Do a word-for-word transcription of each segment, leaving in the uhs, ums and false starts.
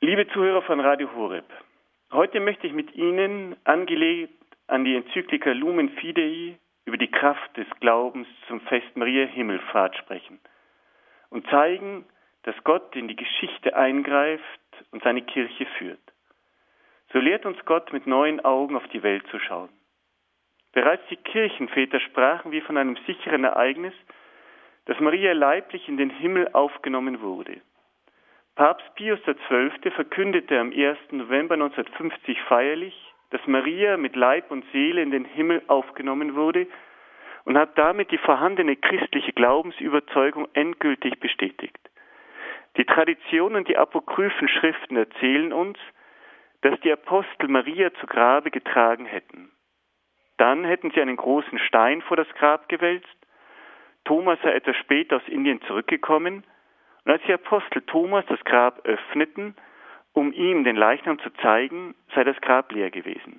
Liebe Zuhörer von Radio Horeb, heute möchte ich mit Ihnen, angelegt an die Enzyklika Lumen Fidei, über die Kraft des Glaubens zum Fest Mariä Himmelfahrt sprechen und zeigen, dass Gott in die Geschichte eingreift und seine Kirche führt. So lehrt uns Gott, mit neuen Augen auf die Welt zu schauen. Bereits die Kirchenväter sprachen wie von einem sicheren Ereignis, dass Maria leiblich in den Himmel aufgenommen wurde. Papst Pius der Zwölfte verkündete am ersten November neunzehnhundertfünfzig feierlich, dass Maria mit Leib und Seele in den Himmel aufgenommen wurde und hat damit die vorhandene christliche Glaubensüberzeugung endgültig bestätigt. Die Tradition und die apokryphen Schriften erzählen uns, dass die Apostel Maria zu Grabe getragen hätten. Dann hätten sie einen großen Stein vor das Grab gewälzt. Thomas sei etwas später aus Indien zurückgekommen. Und als die Apostel Thomas das Grab öffneten, um ihm den Leichnam zu zeigen, sei das Grab leer gewesen.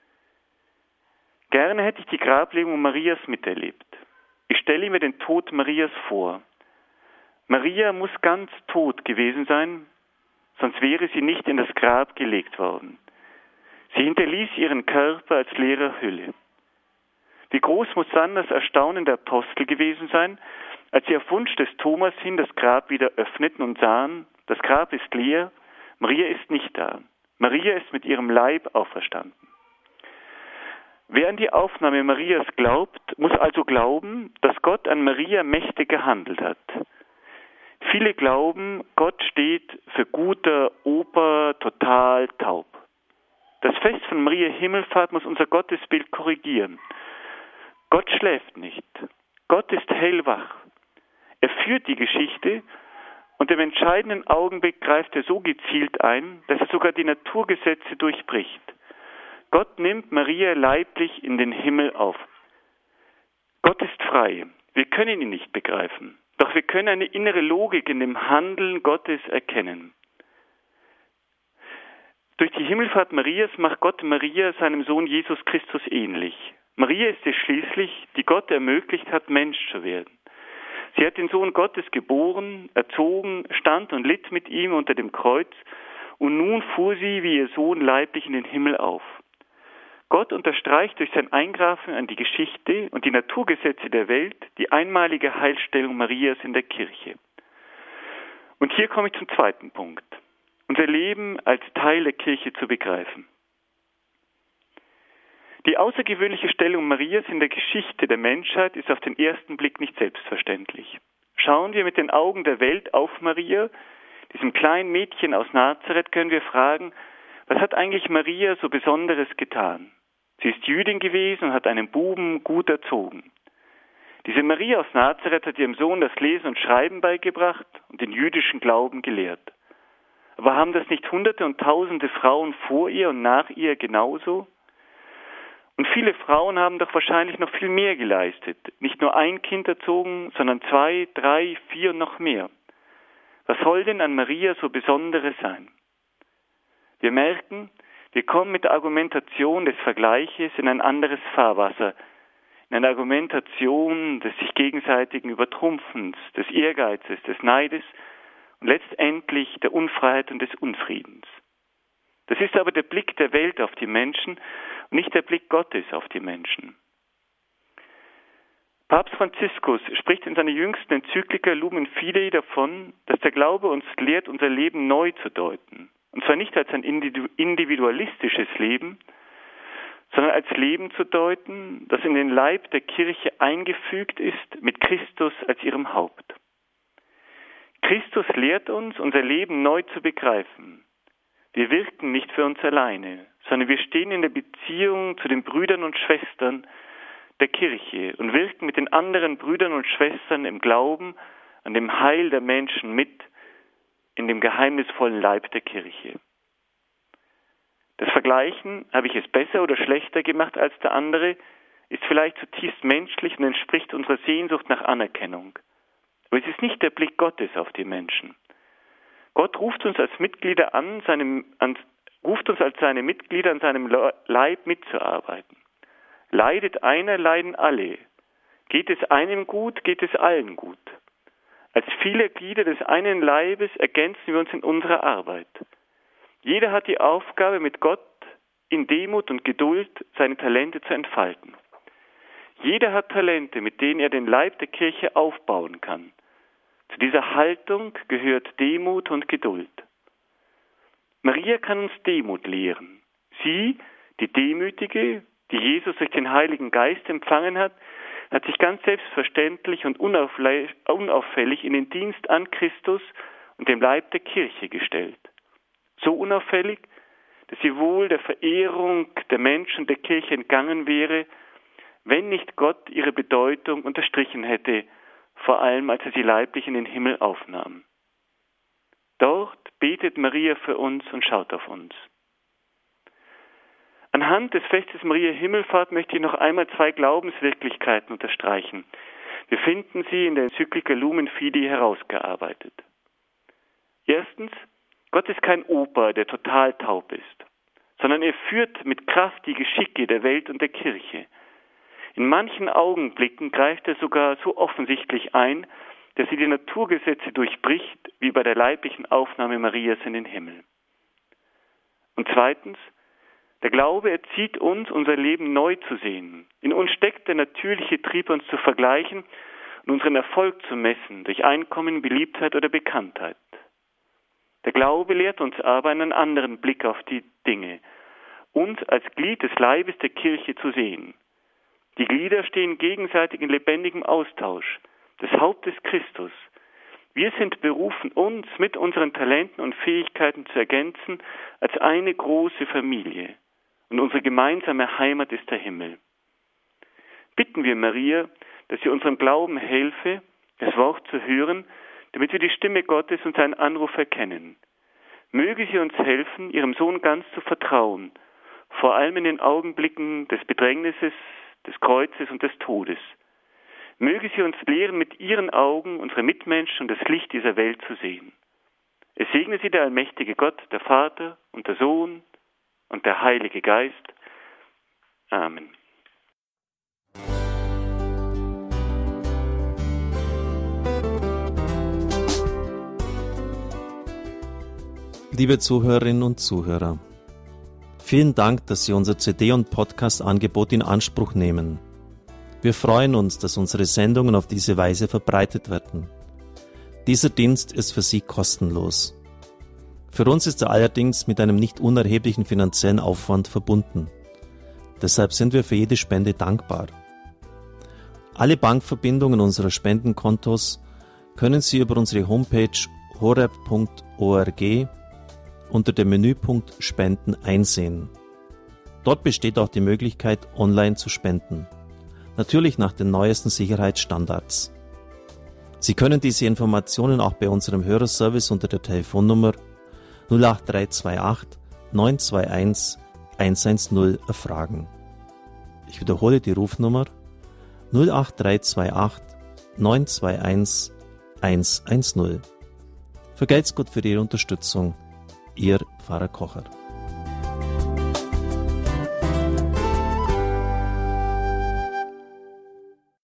Gerne hätte ich die Grablegung Marias miterlebt. Ich stelle mir den Tod Marias vor. Maria muss ganz tot gewesen sein, sonst wäre sie nicht in das Grab gelegt worden. Sie hinterließ ihren Körper als leere Hülle. Wie groß muss dann das Erstaunen der Apostel gewesen sein, als sie auf Wunsch des Thomas hin das Grab wieder öffneten und sahen, das Grab ist leer, Maria ist nicht da. Maria ist mit ihrem Leib auferstanden. Wer an die Aufnahme Marias glaubt, muss also glauben, dass Gott an Maria mächtig gehandelt hat. Viele glauben, Gott steht für guter Oper, total taub. Das Fest von Mariä Himmelfahrt muss unser Gottesbild korrigieren. Gott schläft nicht. Gott ist hellwach. Er führt die Geschichte und im entscheidenden Augenblick greift er so gezielt ein, dass er sogar die Naturgesetze durchbricht. Gott nimmt Maria leiblich in den Himmel auf. Gott ist frei. Wir können ihn nicht begreifen. Doch wir können eine innere Logik in dem Handeln Gottes erkennen. Durch die Himmelfahrt Marias macht Gott Maria seinem Sohn Jesus Christus ähnlich. Maria ist es schließlich, die Gott ermöglicht hat, Mensch zu werden. Sie hat den Sohn Gottes geboren, erzogen, stand und litt mit ihm unter dem Kreuz und nun fuhr sie wie ihr Sohn leiblich in den Himmel auf. Gott unterstreicht durch sein Eingreifen an die Geschichte und die Naturgesetze der Welt die einmalige Heilstellung Marias in der Kirche. Und hier komme ich zum zweiten Punkt. Unser Leben als Teil der Kirche zu begreifen. Die außergewöhnliche Stellung Marias in der Geschichte der Menschheit ist auf den ersten Blick nicht selbstverständlich. Schauen wir mit den Augen der Welt auf Maria, diesem kleinen Mädchen aus Nazareth, können wir fragen, was hat eigentlich Maria so Besonderes getan? Sie ist Jüdin gewesen und hat einen Buben gut erzogen. Diese Maria aus Nazareth hat ihrem Sohn das Lesen und Schreiben beigebracht und den jüdischen Glauben gelehrt. Aber haben das nicht Hunderte und Tausende Frauen vor ihr und nach ihr genauso? Und viele Frauen haben doch wahrscheinlich noch viel mehr geleistet. Nicht nur ein Kind erzogen, sondern zwei, drei, vier und noch mehr. Was soll denn an Maria so Besonderes sein? Wir merken, wir kommen mit der Argumentation des Vergleiches in ein anderes Fahrwasser, in eine Argumentation des sich gegenseitigen Übertrumpfens, des Ehrgeizes, des Neides und letztendlich der Unfreiheit und des Unfriedens. Das ist aber der Blick der Welt auf die Menschen und nicht der Blick Gottes auf die Menschen. Papst Franziskus spricht in seiner jüngsten Enzyklika Lumen Fidei davon, dass der Glaube uns lehrt, unser Leben neu zu deuten. Und zwar nicht als ein individualistisches Leben, sondern als Leben zu deuten, das in den Leib der Kirche eingefügt ist, mit Christus als ihrem Haupt. Christus lehrt uns, unser Leben neu zu begreifen. Wir wirken nicht für uns alleine, sondern wir stehen in der Beziehung zu den Brüdern und Schwestern der Kirche und wirken mit den anderen Brüdern und Schwestern im Glauben an dem Heil der Menschen mit, in dem geheimnisvollen Leib der Kirche. Das Vergleichen, habe ich es besser oder schlechter gemacht als der andere, ist vielleicht zutiefst menschlich und entspricht unserer Sehnsucht nach Anerkennung. Aber es ist nicht der Blick Gottes auf die Menschen. Gott ruft uns als Mitglieder an, seinem, an, ruft uns als seine Mitglieder an seinem Leib mitzuarbeiten. Leidet einer, leiden alle. Geht es einem gut, geht es allen gut. Als viele Glieder des einen Leibes ergänzen wir uns in unserer Arbeit. Jeder hat die Aufgabe, mit Gott in Demut und Geduld seine Talente zu entfalten. Jeder hat Talente, mit denen er den Leib der Kirche aufbauen kann. Zu dieser Haltung gehört Demut und Geduld. Maria kann uns Demut lehren. Sie, die Demütige, die Jesus durch den Heiligen Geist empfangen hat, hat sich ganz selbstverständlich und unauffällig in den Dienst an Christus und dem Leib der Kirche gestellt. So unauffällig, dass sie wohl der Verehrung der Menschen der Kirche entgangen wäre, wenn nicht Gott ihre Bedeutung unterstrichen hätte, vor allem als er sie leiblich in den Himmel aufnahm. Dort betet Maria für uns und schaut auf uns. Anhand des Festes Maria Himmelfahrt möchte ich noch einmal zwei Glaubenswirklichkeiten unterstreichen. Wir finden sie in der Enzyklika Lumen Fidei herausgearbeitet. Erstens, Gott ist kein Opa, der total taub ist, sondern er führt mit Kraft die Geschicke der Welt und der Kirche. In manchen Augenblicken greift er sogar so offensichtlich ein, dass sie die Naturgesetze durchbricht, wie bei der leiblichen Aufnahme Marias in den Himmel. Und zweitens, der Glaube erzieht uns, unser Leben neu zu sehen. In uns steckt der natürliche Trieb, uns zu vergleichen und unseren Erfolg zu messen durch Einkommen, Beliebtheit oder Bekanntheit. Der Glaube lehrt uns aber einen anderen Blick auf die Dinge, uns als Glied des Leibes der Kirche zu sehen. Die Glieder stehen gegenseitig in lebendigem Austausch, des Hauptes Christus. Wir sind berufen, uns mit unseren Talenten und Fähigkeiten zu ergänzen als eine große Familie. Und unsere gemeinsame Heimat ist der Himmel. Bitten wir Maria, dass sie unserem Glauben helfe, das Wort zu hören, damit wir die Stimme Gottes und seinen Anruf erkennen. Möge sie uns helfen, ihrem Sohn ganz zu vertrauen, vor allem in den Augenblicken des Bedrängnisses, des Kreuzes und des Todes. Möge sie uns lehren, mit ihren Augen unsere Mitmenschen und das Licht dieser Welt zu sehen. Es segne sie der allmächtige Gott, der Vater und der Sohn und der Heilige Geist. Amen. Liebe Zuhörerinnen und Zuhörer, vielen Dank, dass Sie unser C D- und Podcast-Angebot in Anspruch nehmen. Wir freuen uns, dass unsere Sendungen auf diese Weise verbreitet werden. Dieser Dienst ist für Sie kostenlos. Für uns ist er allerdings mit einem nicht unerheblichen finanziellen Aufwand verbunden. Deshalb sind wir für jede Spende dankbar. Alle Bankverbindungen unserer Spendenkontos können Sie über unsere Homepage horeb punkt org unter dem Menüpunkt Spenden einsehen. Dort besteht auch die Möglichkeit, online zu spenden. Natürlich nach den neuesten Sicherheitsstandards. Sie können diese Informationen auch bei unserem Hörerservice unter der Telefonnummer null acht drei zwei acht neun zwei eins eins eins null erfragen. Ich wiederhole die Rufnummer null acht drei zwei acht neun zwei eins eins eins null. Vergelt's Gott für Ihre Unterstützung. Ihr Pfarrer Kocher.